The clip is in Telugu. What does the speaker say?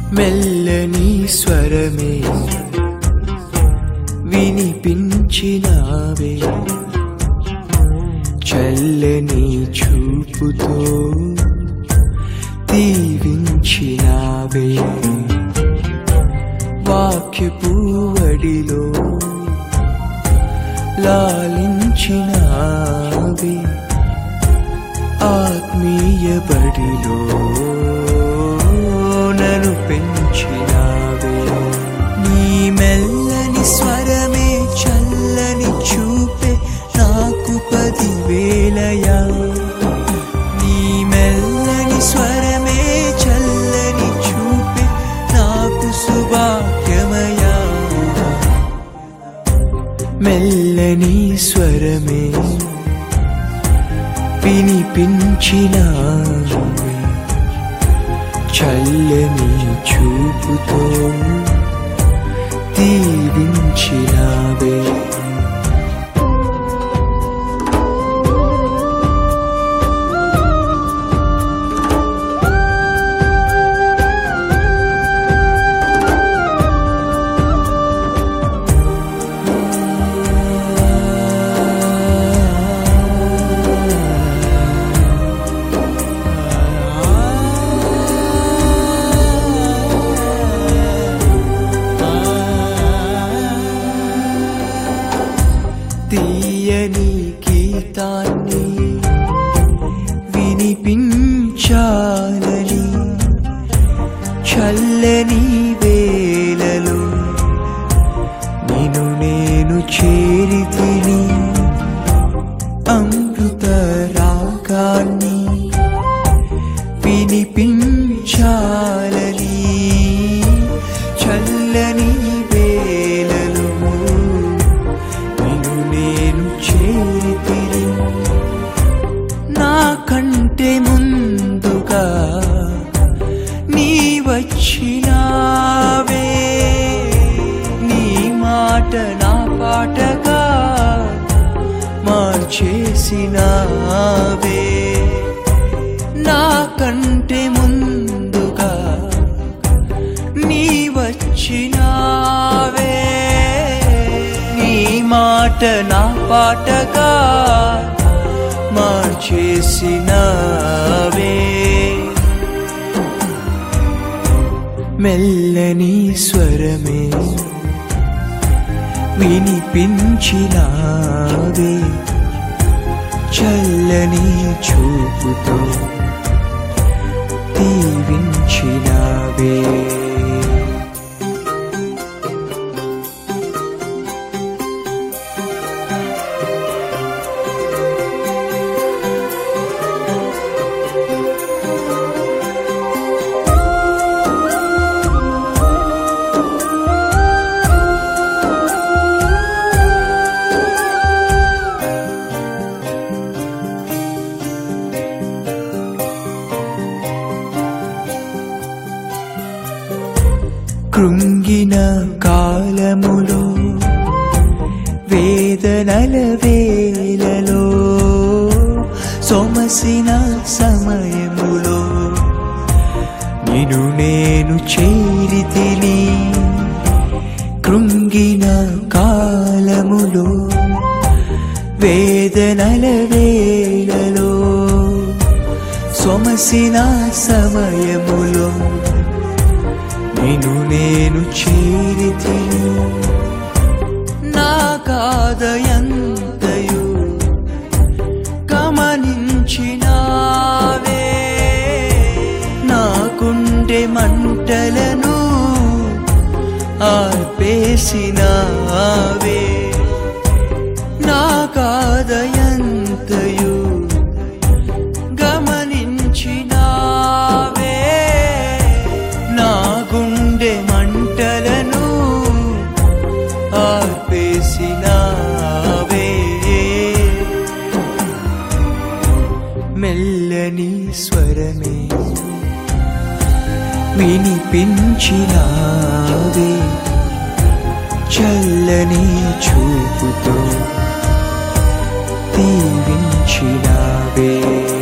మెల్లని స్వరమే వినిపించినావే, చల్లని చూపుతో దీవించినావే, వాక్యపు వడిలో లాలించినావే, ఆత్మీయ బడిలో నన్ను పెంచినావే. నీ మెల్లని స్వరమే చల్లని చూపే నాకు 10,000. నీ మెల్లని స్వరమే చల్లని చూపే నాకు సుభాగ్యమయా. మెల్లని స్వరమే వినిపించినావే, చల్లని చూపుతో దీవించినావే. తీయని గీతాన్ని వినిపించాలని చల్లని వేళలో నిన్ను నేను చేరితిని. అమృత రాగాన్ని వినిపించాలని చల్లని వేళలో నేను చేరితిని. నాకంటే ముందుగా నీ వచ్చినావే, నీ మాట నా పాటగా మార్చేసినావే. నాకంటే ముందుగా నీ వచ్చినావే, నీ మాట నా పాటగా మార్చేసినావే. మెల్లని స్వరమే వినిపించినావే, చల్లని చూపుతో దీవించినావే. కృంగిన కాలములో వేదనల వేళలో సొమసిన సమయములో నిన్ను నేను చేరితిని. కృంగిన కాలములో వేదనల వేళలో సొమసిన సమయములో నిన్ను నేను చేరితిని. నా కాదయంతయు గమనించినావే, నా గుండె మంటలను ఆర్పేసినావే. నా కాదయంతయు గమనించినావే, నా గుండె మంటలను ఆర్పేసినావే. మెల్లని స్వరమే వినిపించినావే, చల్లని చూపుతో దీవించినావే.